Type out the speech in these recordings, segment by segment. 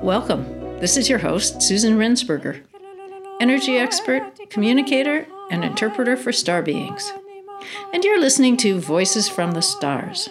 Welcome. This is your host, Susan Rensberger, energy expert, communicator, and interpreter for star beings. And you're listening to Voices from the Stars.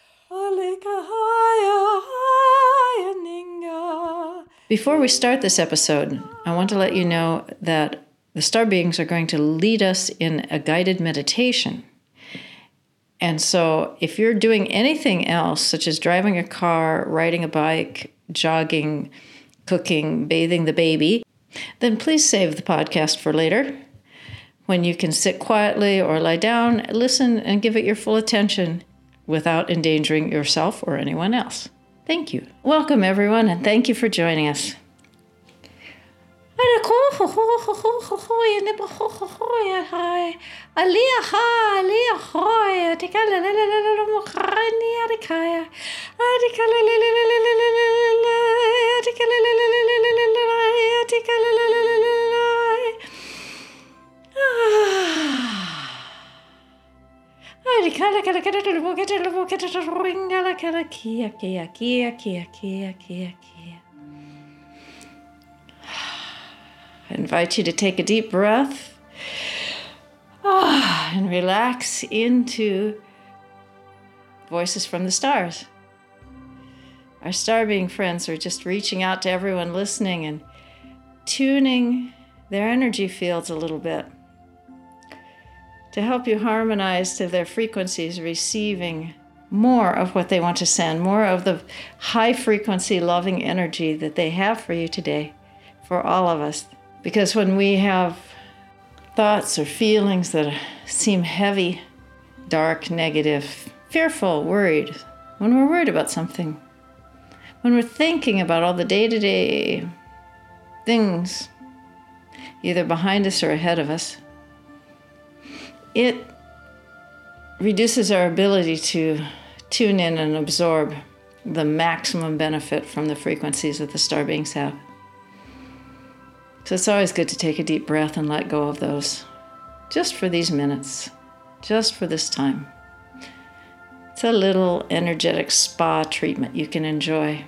Before we start this episode, I want to let you know that the star beings are going to lead us in a guided meditation. And so if you're doing anything else, such as driving a car, riding a bike, jogging, cooking, bathing the baby, then please save the podcast for later. When you can sit quietly or lie down, listen and give it your full attention without endangering yourself or anyone else. Thank you. Welcome, everyone, and thank you for joining us. I invite you to take a deep breath and relax into Voices from the Stars. Our star being friends are just reaching out to everyone listening and tuning their energy fields a little bit to help you harmonize to their frequencies, receiving more of what they want to send, more of the high frequency loving energy that they have for you today, for all of us. Because when we have thoughts or feelings that seem heavy, dark, negative, fearful, worried, when we're worried about something, when we're thinking about all the day-to-day things, either behind us or ahead of us, it reduces our ability to tune in and absorb the maximum benefit from the frequencies that the star beings have. So it's always good to take a deep breath and let go of those, just for these minutes, just for this time. It's a little energetic spa treatment you can enjoy.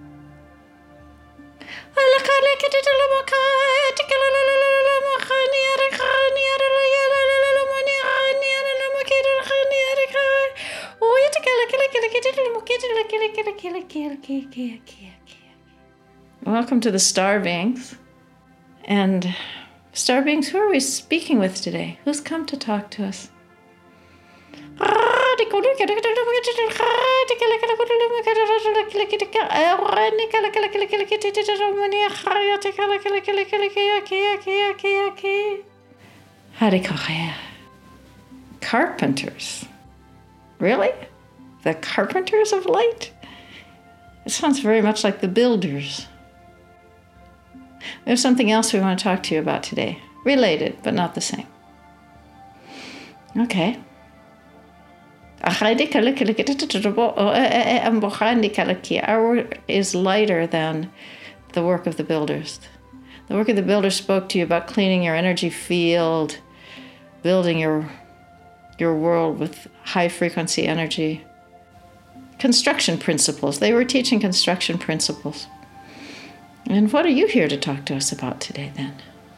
Welcome to the star beings. And star beings, who are we speaking with today? Who's come to talk to us? Carpenters. Really? The carpenters of light? It sounds very much like the builders. There's something else we want to talk to you about today. Related, but not the same. Okay. Our work is lighter than the work of the builders. The work of the builders spoke to you about cleaning your energy field, building your world with high frequency energy. Construction principles. They were teaching construction principles. And what are you here to talk to us about today, then?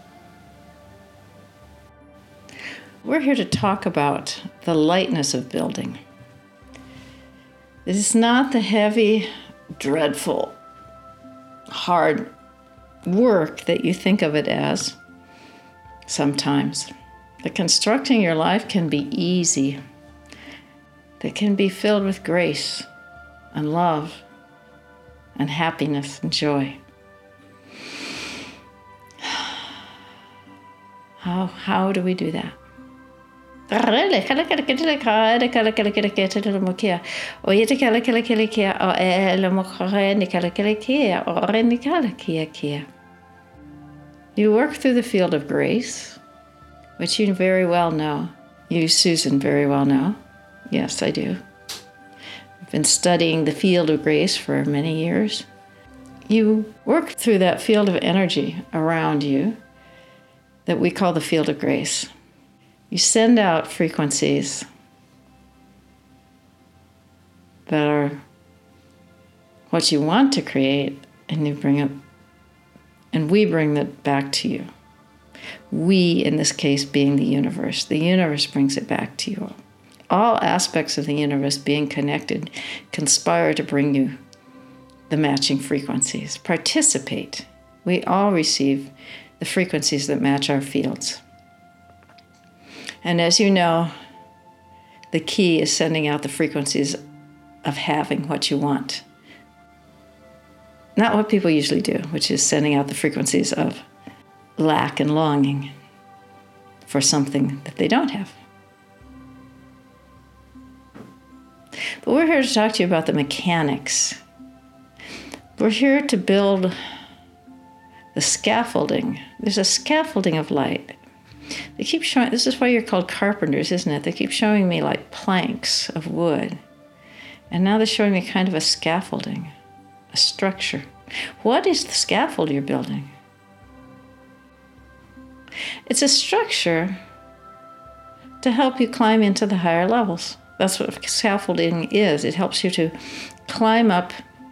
We're here to talk about the lightness of building. It is not the heavy, dreadful, hard work that you think of it as sometimes. The constructing your life can be easy. It can be filled with grace and love and happiness and joy. How do we do that? You work through the field of grace, which you very well know. You, Susan, very well know. Yes, I do. I've been studying the field of grace for many years. You work through that field of energy around you that we call the field of grace. You send out frequencies that are what you want to create And you bring it, and we bring it back to you. We, in this case, being the universe. The universe brings it back to you. All aspects of the universe being connected conspire to bring you the matching frequencies. Participate. We all receive the frequencies that match our fields. And as you know, the key is sending out the frequencies of having what you want. Not what people usually do, which is sending out the frequencies of lack and longing for something that they don't have. But we're here to talk to you about the mechanics. We're here to build the scaffolding. There's a scaffolding of light. They keep showing, this is why you're called carpenters, isn't it? They keep showing me like planks of wood. And now they're showing me kind of a scaffolding, a structure. What is the scaffold you're building? It's a structure to help you climb into the higher levels. That's what scaffolding is. It helps you to climb up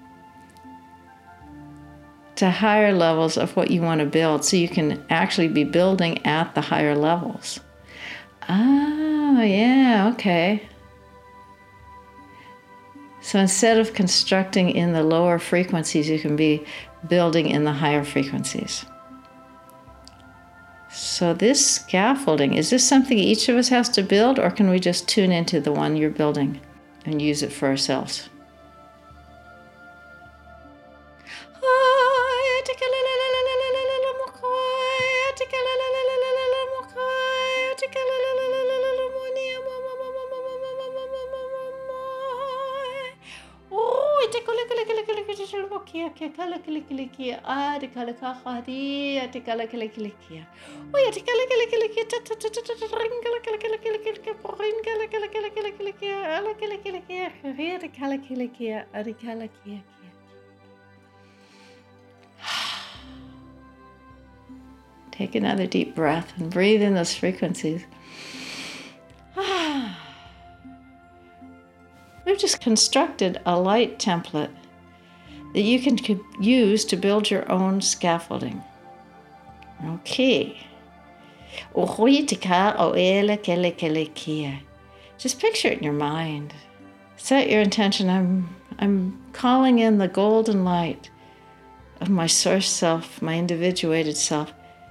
to higher levels of what you want to build so you can actually be building at the higher levels. Oh, yeah, okay. So instead of constructing in the lower frequencies, you can be building in the higher frequencies. So this scaffolding, is this something each of us has to build, or can we just tune into the one you're building and use it for ourselves? Take another deep breath and breathe in those frequencies. We've just constructed a light template that you can use to build your own scaffolding. Okay. Just picture it in your mind. Set your intention. I'm calling in the golden light of my source self, my individuated self.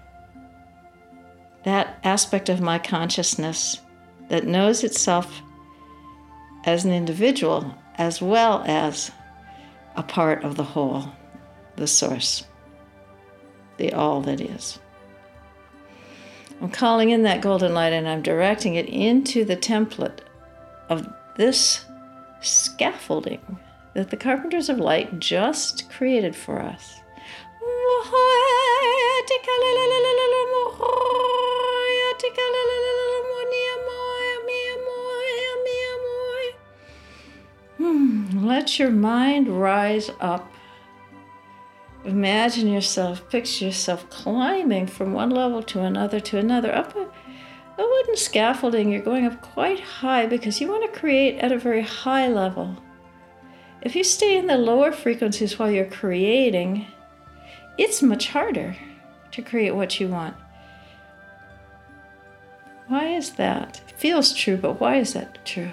That aspect of my consciousness that knows itself as an individual as well as a part of the whole, the source, the all that is. I'm calling in that golden light and I'm directing it into the template of this scaffolding that the Carpenters of Light just created for us. Let your mind rise up. Imagine yourself, picture yourself climbing from one level to another, up a wooden scaffolding. You're going up quite high because you want to create at a very high level. If you stay in the lower frequencies while you're creating, it's much harder to create what you want. Why is that? It feels true, but why is that true?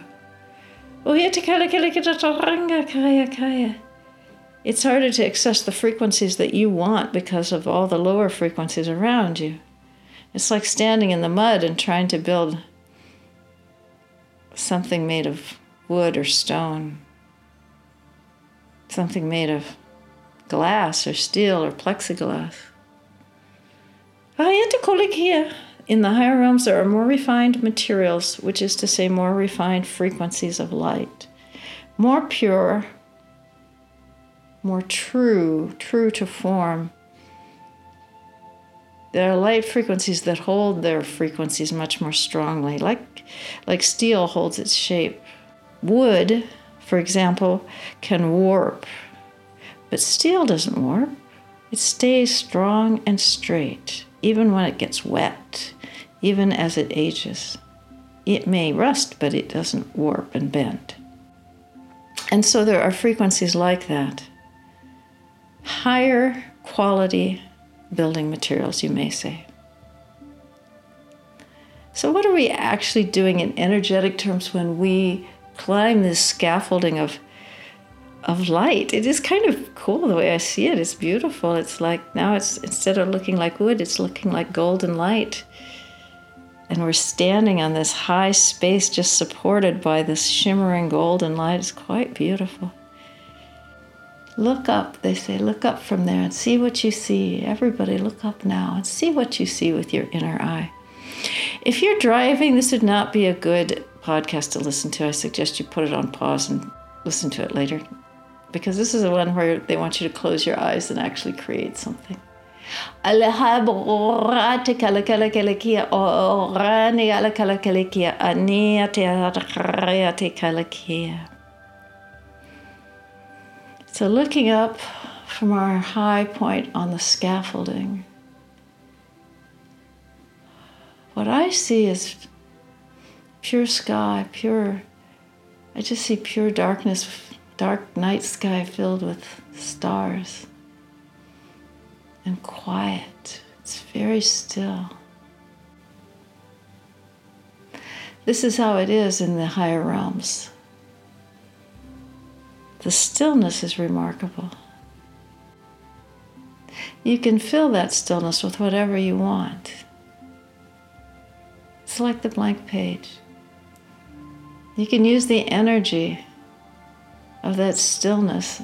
It's harder to access the frequencies that you want because of all the lower frequencies around you. It's like standing in the mud and trying to build something made of wood or stone, something made of glass or steel or plexiglass. In the higher realms, there are more refined materials, which is to say more refined frequencies of light, more pure, more true to form. There are light frequencies that hold their frequencies much more strongly, like steel holds its shape. Wood, for example, can warp, but steel doesn't warp. It stays strong and straight, even when it gets wet, even as it ages. It may rust, but it doesn't warp and bend. And so there are frequencies like that. higher quality building materials, you may say. So what are we actually doing in energetic terms when we climb this scaffolding of light? It is kind of cool the way I see it. It's beautiful. It's like now it's instead of looking like wood, it's looking like golden light. And we're standing on this high space just supported by this shimmering golden light. It's quite beautiful. Look up, they say, look up from there and see what you see. Everybody look up now and see what you see with your inner eye. If you're driving, this would not be a good podcast to listen to. I suggest you put it on pause and listen to it later, because this is the one where they want you to close your eyes and actually create something. So looking up from our high point on the scaffolding, what I see is pure sky, I just see pure darkness, dark night sky filled with stars and quiet. It's very still. This is how it is in the higher realms. The stillness is remarkable. You can fill that stillness with whatever you want. It's like the blank page. You can use the energy of that stillness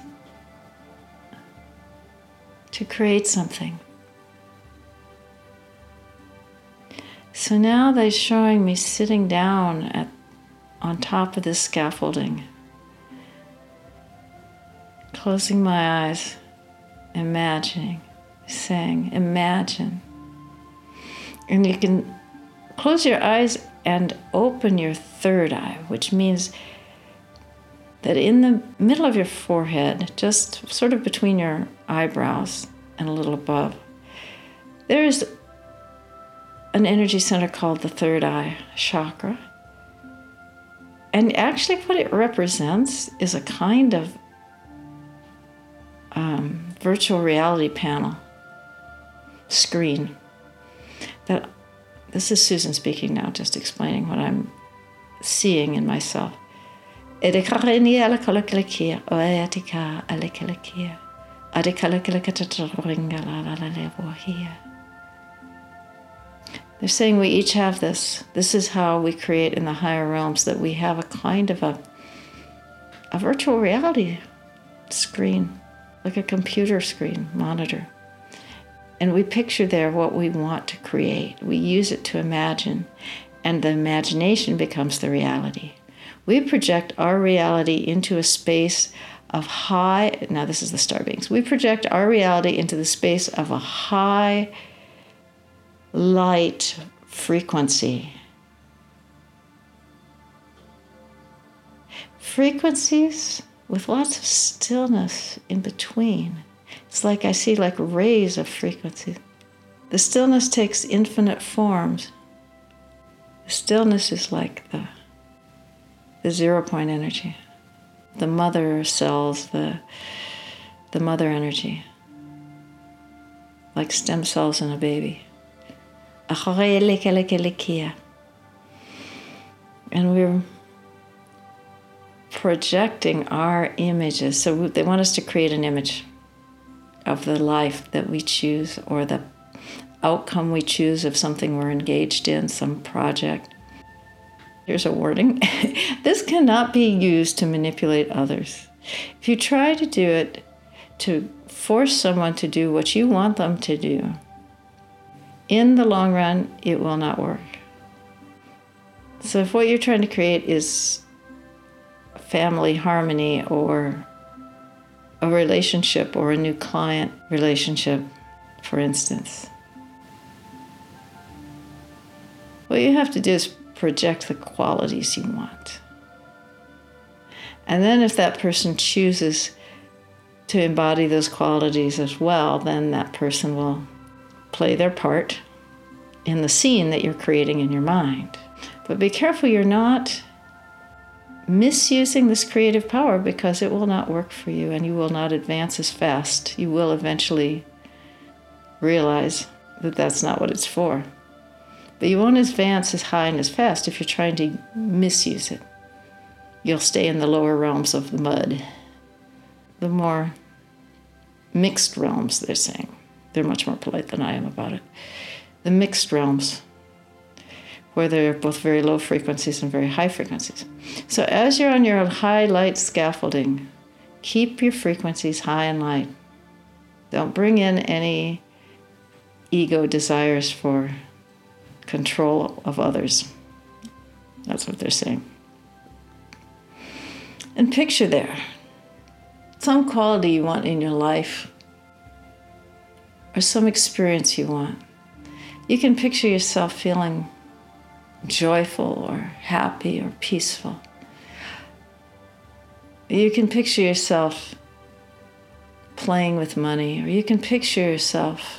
to create something. So now they're showing me sitting down on top of this scaffolding, closing my eyes, imagining, saying, imagine. And you can close your eyes and open your third eye, which means that in the middle of your forehead, just sort of between your eyebrows and a little above, there is an energy center called the third eye chakra. And actually what it represents is a kind of virtual reality panel, screen. This is Susan speaking now, just explaining what I'm seeing in myself. They're saying we each have this. This is how we create in the higher realms, that we have a kind of a virtual reality screen, like a computer screen monitor. And we picture there what we want to create. We use it to imagine, and the imagination becomes the reality. We project our reality into a space of high, now this is the star beings, we project our reality into the space of a high light frequency. Frequencies with lots of stillness in between. It's like I see like rays of frequency. The stillness takes infinite forms. The stillness is like the 0 point energy, the mother cells, the mother energy, like stem cells in a baby. And we're projecting our images. So they want us to create an image of the life that we choose, or the outcome we choose of something we're engaged in, some project. Here's a warning. This cannot be used to manipulate others. If you try to do it to force someone to do what you want them to do, in the long run, it will not work. So if what you're trying to create is family harmony, or a relationship, or a new client relationship, for instance, what you have to do is project the qualities you want. And then if that person chooses to embody those qualities as well, then that person will play their part in the scene that you're creating in your mind. But be careful you're not misusing this creative power because it will not work for you and you will not advance as fast. You will eventually realize that that's not what it's for. But you won't advance as high and as fast if you're trying to misuse it. You'll stay in the lower realms of the mud. The more mixed realms, they're saying. They're much more polite than I am about it. The mixed realms, where there are both very low frequencies and very high frequencies. So as you're on your high light scaffolding, keep your frequencies high and light. Don't bring in any ego desires for control of others. That's what they're saying. And picture there some quality you want in your life or some experience you want. You can picture yourself feeling joyful or happy or peaceful. You can picture yourself playing with money, or you can picture yourself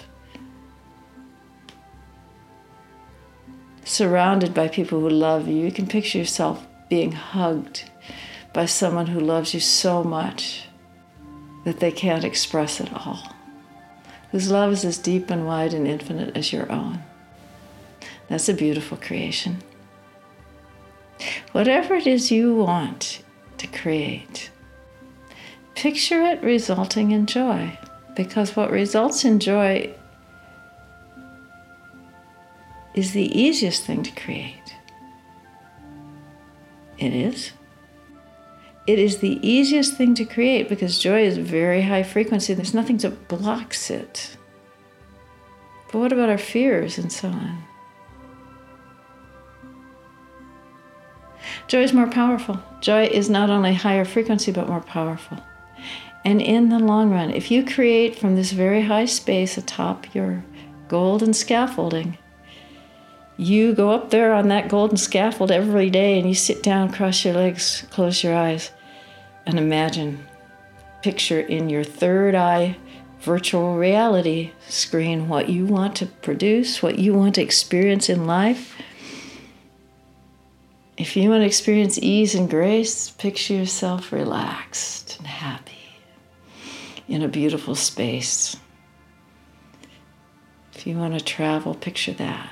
surrounded by people who love you. You can picture yourself being hugged by someone who loves you so much that they can't express it all, whose love is as deep and wide and infinite as your own. That's a beautiful creation. Whatever it is you want to create, picture it resulting in joy, because what results in joy is the easiest thing to create. It is. It is the easiest thing to create because joy is very high frequency. There's nothing that blocks it. But what about our fears and so on? Joy is more powerful. Joy is not only higher frequency, but more powerful. And in the long run, if you create from this very high space atop your golden scaffolding, you go up there on that golden scaffold every day and you sit down, cross your legs, close your eyes, and imagine, picture in your third eye virtual reality screen what you want to produce, what you want to experience in life. If you want to experience ease and grace, picture yourself relaxed and happy in a beautiful space. If you want to travel, picture that.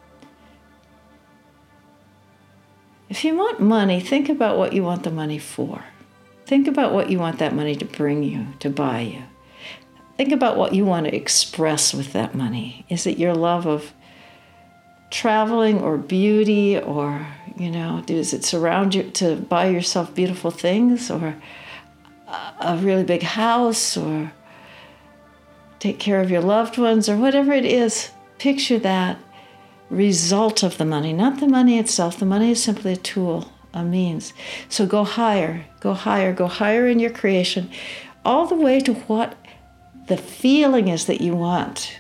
If you want money, think about what you want the money for. Think about what you want that money to bring you, to buy you. Think about what you want to express with that money. Is it your love of traveling or beauty, or, does it surround you to buy yourself beautiful things, or a really big house, or take care of your loved ones, or whatever it is? Picture that result of the money, not the money itself. The money is simply a tool, a means. So go higher, go higher, go higher in your creation, all the way to what the feeling is that you want.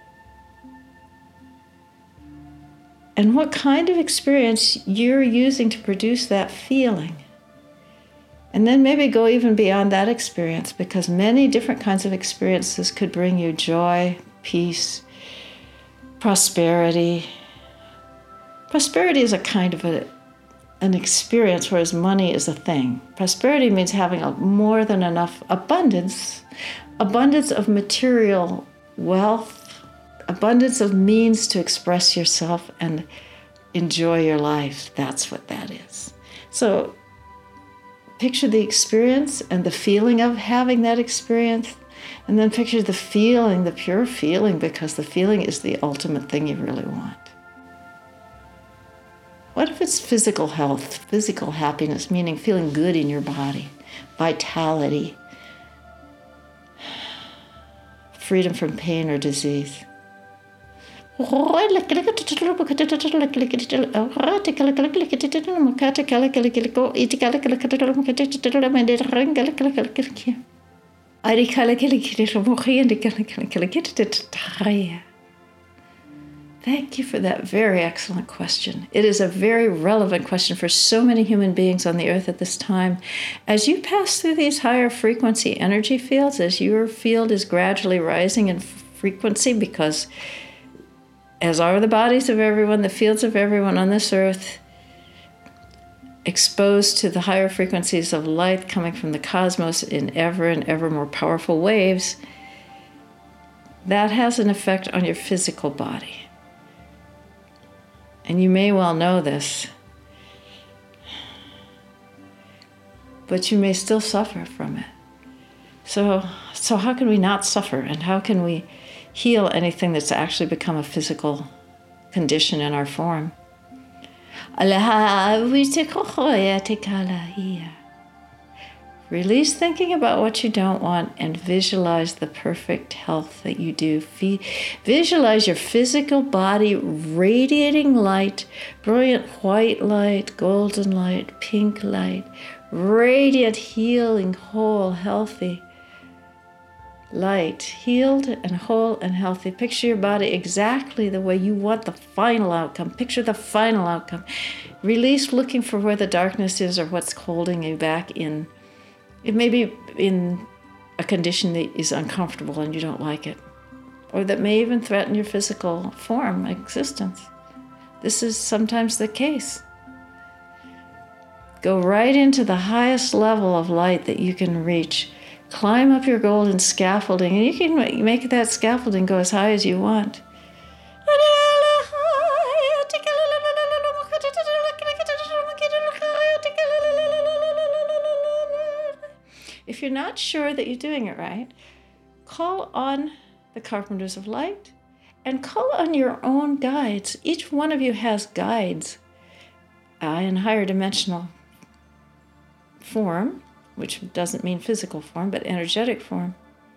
And what kind of experience you're using to produce that feeling. And then maybe go even beyond that experience, because many different kinds of experiences could bring you joy, peace, prosperity. Prosperity is a kind of an experience, whereas money is a thing. Prosperity means having more than enough abundance of material wealth, abundance of means to express yourself and enjoy your life. That's what that is. So picture the experience and the feeling of having that experience, and then picture the feeling, the pure feeling, because the feeling is the ultimate thing you really want. What if it's physical health, physical happiness, meaning feeling good in your body, vitality, freedom from pain or disease? Thank you for that very excellent question. It is a very relevant question for so many human beings on the earth at this time. As you pass through these higher frequency energy fields, as your field is gradually rising in frequency, because as are the bodies of everyone, the fields of everyone on this earth, exposed to the higher frequencies of light coming from the cosmos in ever and ever more powerful waves, that has an effect on your physical body. And you may well know this, but you may still suffer from it. So how can we not suffer? And how can we heal anything that's actually become a physical condition in our form? Release thinking about what you don't want and visualize the perfect health that you do. Visualize your physical body radiating light, brilliant white light, golden light, pink light, radiant, healing, whole, healthy light, healed and whole and healthy. Picture your body exactly the way you want the final outcome. Picture the final outcome. Release looking for where the darkness is or what's holding you back in. It may be in a condition that is uncomfortable and you don't like it, or that may even threaten your physical form, existence. This is sometimes the case. Go right into the highest level of light that you can reach. Climb up your golden scaffolding, and you can make that scaffolding go as high as you want. If you're not sure that you're doing it right, call on the Carpenters of Light and call on your own guides. Each one of you has guides in higher dimensional form, which doesn't mean physical form, but energetic form.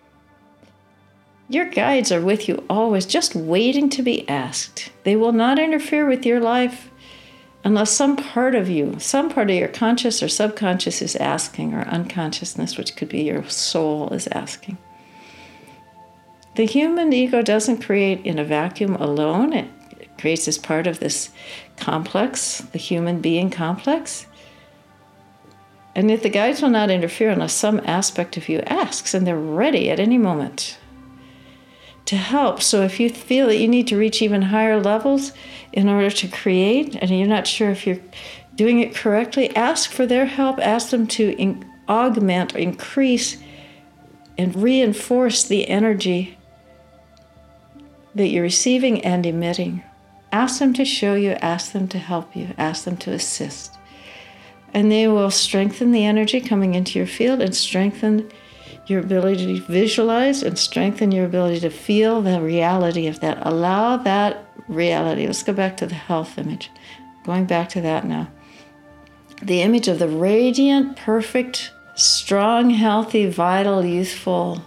Your guides are with you always, just waiting to be asked. They will not interfere with your life unless some part of your conscious or subconscious is asking, or unconsciousness, which could be your soul, is asking. The human ego doesn't create in a vacuum alone. It creates as part of this complex, the human being complex. And yet the guides will not interfere unless some aspect of you asks, and they're ready at any moment to help. So if you feel that you need to reach even higher levels in order to create, and you're not sure if you're doing it correctly, ask for their help. Ask them to augment, increase, and reinforce the energy that you're receiving and emitting. Ask them to show you, ask them to help you, ask them to assist. And they will strengthen the energy coming into your field and strengthen your ability to visualize and strengthen your ability to feel the reality of that. Allow that reality. Let's go back to the health image. Going back to that now. The image of the radiant, perfect, strong, healthy, vital, youthful,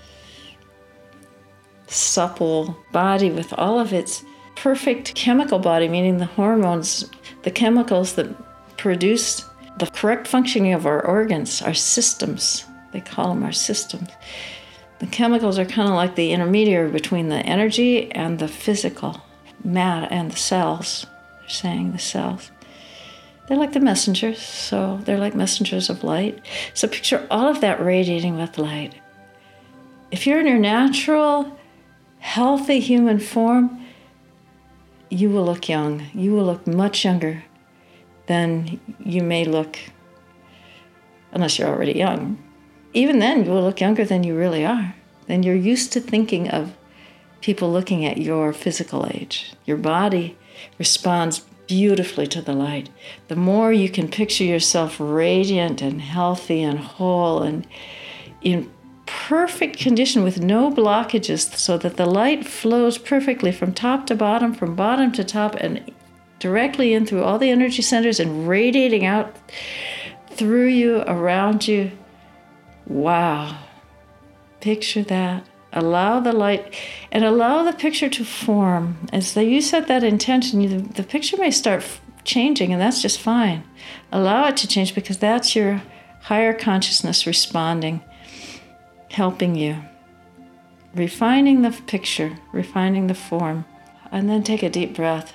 supple body with all of its perfect chemical body, meaning the hormones, the chemicals that produce the correct functioning of our organs, our systems. They call them our systems. The chemicals are kind of like the intermediary between the energy and the physical matter and the cells. They're saying the cells. They're like the messengers, so they're like messengers of light. So picture all of that radiating with light. If you're in your natural, healthy human form, you will look young. You will look much younger than you may look, unless you're already young. Even then, you will look younger than you really are. Then you're used to thinking of people looking at your physical age. Your body responds beautifully to the light. The more you can picture yourself radiant and healthy and whole and in perfect condition with no blockages, so that the light flows perfectly from top to bottom, from bottom to top, and directly in through all the energy centers and radiating out through you, around you. Wow. Picture that. Allow the light and allow the picture to form. As you set that intention, the picture may start changing, and that's just fine. Allow it to change, because that's your higher consciousness responding, helping you. Refining the picture, refining the form. And then take a deep breath.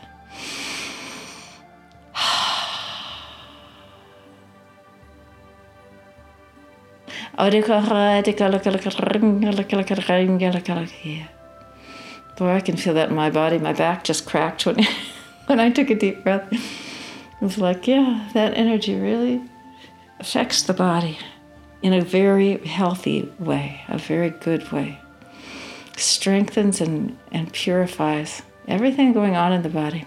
Boy, I can feel that in my body. My back just cracked when I took a deep breath. It's like, yeah, that energy really affects the body in a very healthy way, a very good way. Strengthens and purifies everything going on in the body.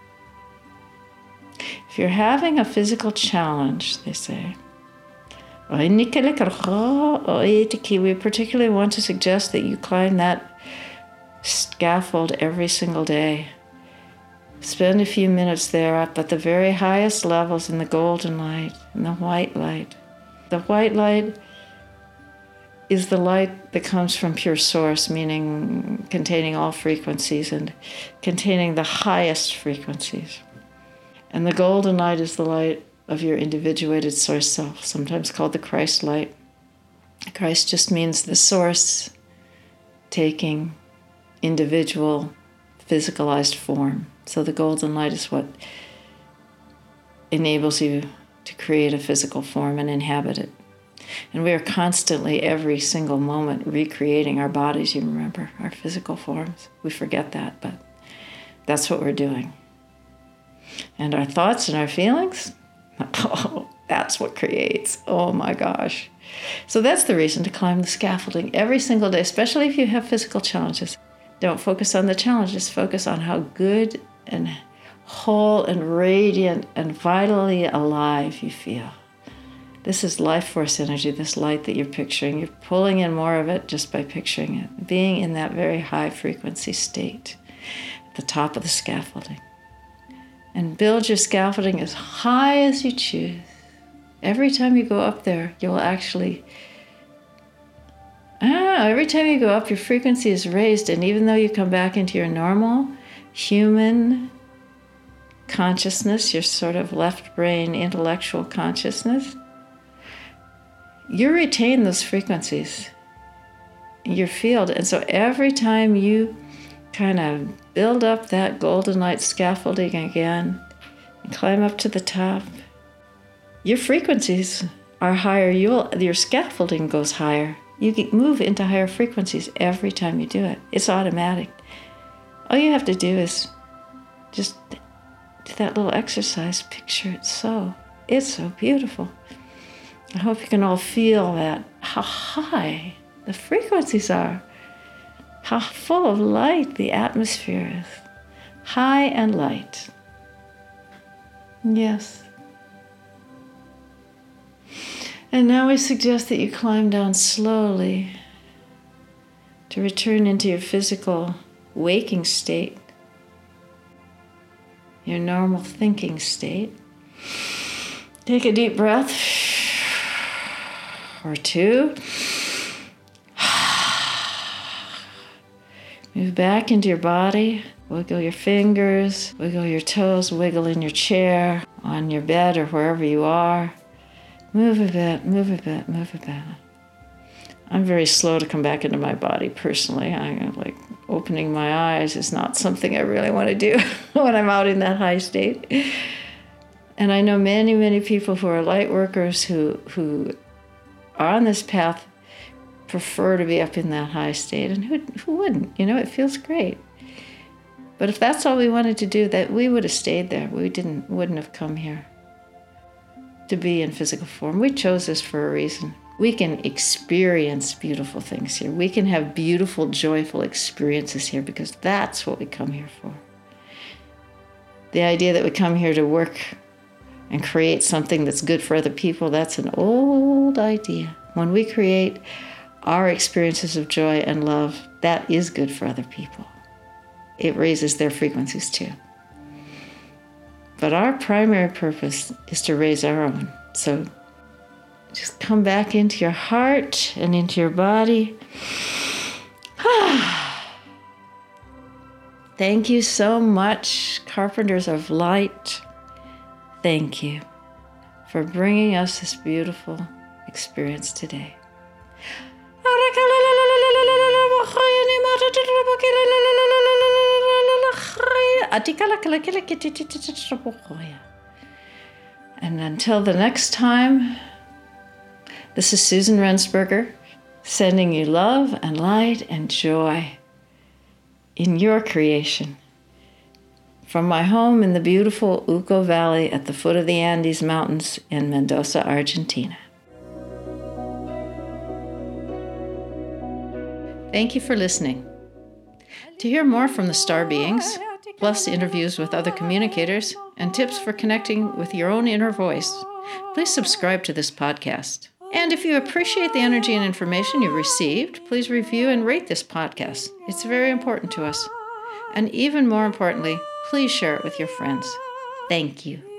If you're having a physical challenge, they say, we particularly want to suggest that you climb that scaffold every single day. Spend a few minutes there up at the very highest levels in the golden light and the white light. The white light is the light that comes from pure source, meaning containing all frequencies and containing the highest frequencies. And the golden light is the light of your individuated source self, sometimes called the Christ light. Christ just means the source taking individual physicalized form. So the golden light is what enables you to create a physical form and inhabit it. And we are constantly, every single moment, recreating our bodies, you remember, our physical forms. We forget that, but that's what we're doing. And our thoughts and our feelings, oh, that's what creates. Oh my gosh. So that's the reason to climb the scaffolding every single day, especially if you have physical challenges. Don't focus on the challenges, focus on how good and whole and radiant and vitally alive you feel. This is life force energy, this light that you're picturing. You're pulling in more of it just by picturing it, being in that very high frequency state at the top of the scaffolding. And build your scaffolding as high as you choose. Every time you go up there, you'll actually... every time you go up, your frequency is raised, and even though you come back into your normal human consciousness, your sort of left brain intellectual consciousness, you retain those frequencies in your field. And so every time you kind of build up that golden light scaffolding again and climb up to the top, your frequencies are higher. Your scaffolding goes higher. You move into higher frequencies every time you do it. It's automatic. All you have to do is just do that little exercise. Picture it so. It's so beautiful. I hope you can all feel that, how high the frequencies are, how full of light the atmosphere is. High and light. Yes. And now we suggest that you climb down slowly to return into your physical waking state, your normal thinking state. Take a deep breath or two. Move back into your body. Wiggle your fingers, wiggle your toes, wiggle in your chair, on your bed or wherever you are. Move a bit, move a bit, move a bit. I'm very slow to come back into my body personally. Opening my eyes is not something I really want to do when I'm out in that high state. And I know many, many people who are light workers who are on this path prefer to be up in that high state. And who wouldn't? You know, it feels great. But if that's all we wanted to do, that we would have stayed there. We wouldn't have come here to be in physical form. We chose this for a reason. We can experience beautiful things here. We can have beautiful, joyful experiences here because that's what we come here for. The idea that we come here to work and create something that's good for other people, that's an old idea. When we create our experiences of joy and love, that is good for other people. It raises their frequencies too. But our primary purpose is to raise our own. So just come back into your heart and into your body. Thank you so much, Carpenters of Light. Thank you for bringing us this beautiful experience today. And until the next time, this is Susan Rensberger, sending you love and light and joy in your creation from my home in the beautiful Uco Valley at the foot of the Andes Mountains in Mendoza, Argentina. Thank you for listening. To hear more from the star beings, plus interviews with other communicators, and tips for connecting with your own inner voice, please subscribe to this podcast. And if you appreciate the energy and information you've received, please review and rate this podcast. It's very important to us. And even more importantly, please share it with your friends. Thank you.